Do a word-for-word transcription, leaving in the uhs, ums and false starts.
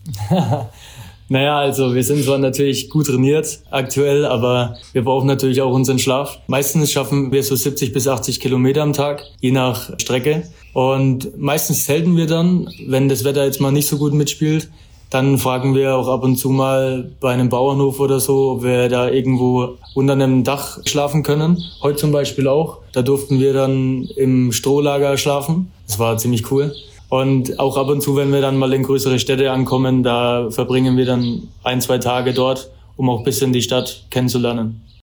Naja, also wir sind zwar natürlich gut trainiert aktuell, aber wir brauchen natürlich auch unseren Schlaf. Meistens schaffen wir so siebzig bis achtzig Kilometer am Tag, je nach Strecke. Und meistens zelten wir dann, wenn das Wetter jetzt mal nicht so gut mitspielt. Dann fragen wir auch ab und zu mal bei einem Bauernhof oder so, ob wir da irgendwo unter einem Dach schlafen können. Heute zum Beispiel auch. Da durften wir dann im Strohlager schlafen. Das war ziemlich cool. Und auch ab und zu, wenn wir dann mal in größere Städte ankommen, da verbringen wir dann ein, zwei Tage dort, um auch ein bisschen die Stadt kennenzulernen.